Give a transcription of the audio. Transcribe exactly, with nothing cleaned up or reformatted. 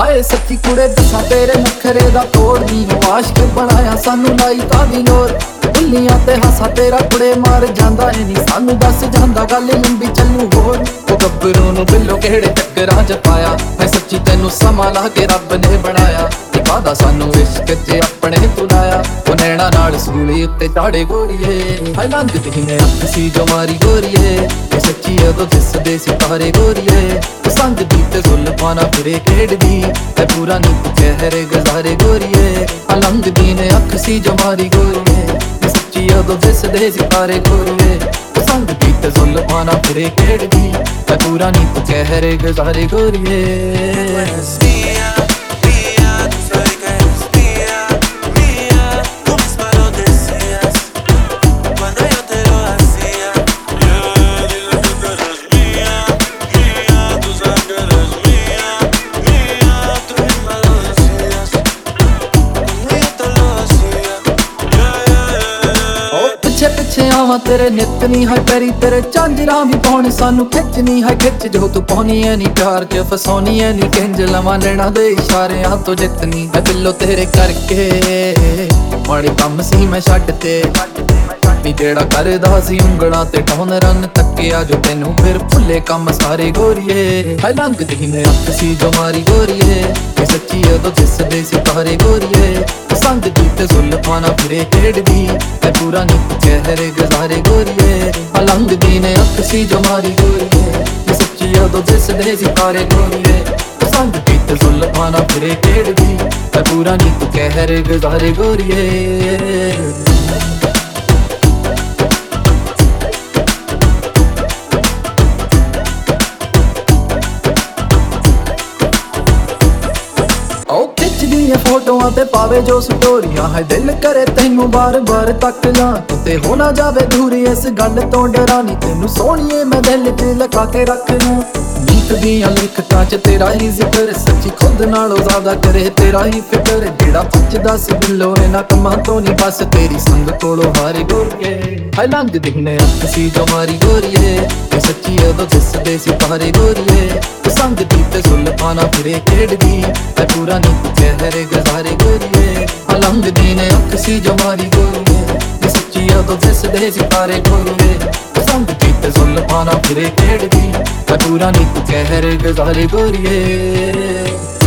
हाय सच्ची कुड़े दसा तेरे नखरे दा तोड़ दी आशिक बनाया सानू लाई तादी लोर बुल्लियां ते हासा तेरा कुड़े मार जांदा है नी सानू दस जांदा गल लंबी चलू होर ओ गब्बरू नू बिल्लो केड़े चक्करां च पाया है सच्ची तैनू समा ला के रब ने बनाया वादा सानू इश्क च अपने तुलाया ओ नैना नाल सूली उत्ते चाड़े गोरीए हाय लंघदी ने अख सी जो मारी गोरीए ए सच्ची अदो दिसदे सितारे गोरीए संग दी ते जुल्फां ना फिरे खेड़दी ऐ पूरा नी चेहरे गुजारे गोरीए आ लंघदी ने अख सी जो मारी गोरीए ए सच्ची अदो दिसदे सितारे गोरीए संग दी ते जुल्फां ना फिरे खेड़दी ऐ पूरा नी चेहरे गुजारे गोरीए पिछे पिछे आवा तेरे नितनी है पैरी तेरे झांजरा भी पाने सानू खिचनी है खिच जो तू पानी है नी प्यार च फसानी है नी किंज लवा लेना दे इशारे हां तो जितनी मैं दिलों तेरे करके माड़े कम सी मैं छड्ड ते नी जेड़ा करदा सी उंगलां ते टौन रन तक्किया जो तैनू फिर भुल्ले कम सारे गोरीए हाय लंघदी ने अख सी जो मारी गोरीए ए सच्ची अदो दिसदे सितारे गोरीए संग दी ते जुल्फां ना फिरे खेड़दी ऐ पूरा नी चेहरे गुजारे गोरीए आ लंघदी ने अख सी जो मारी गोरीए ए सच्ची अदो दिसदे सितारे गोरीए संग दी ते जुल्फां ना फिरे खेड़दी ऐ पूरा नी चेहरे गुजारे गोरीए फोटोआं ते पावे जो स्टोरियां है दिल करे तैनू बार बार तक ला ते हो ना जावे दूरी इस गल तो डरानी तैनू सोहणिए मैं दिल च लगा के रख लूं नीत दियां लिखतां च तेरा ही जिक्र सच्ची खुद नालों ज्यादा करे तेरा ही फिक्र जेड़ा पुछदा सी दिलों इन्हां कम्मां तो नहीं बस तेरी संग कोलों हारे गोरीए हाय लंघदी ने अख सी जो मारी गोरीए ए सच्ची अदो दिसदे सितारे गोरीए संग दी ते जुल्फां ना फिरे खेड़दी ऐ पूरा नी चेहरे गुजारे गोरीए आ लंघदी ने अख सी जो मारी गोरीए ए सच्ची अदो दिसदे सितारे गोरीए संग दी ते जुल्फां ना फिरे खेड़दी ऐ पूरा नी चेहरे गुजारे गोरीए।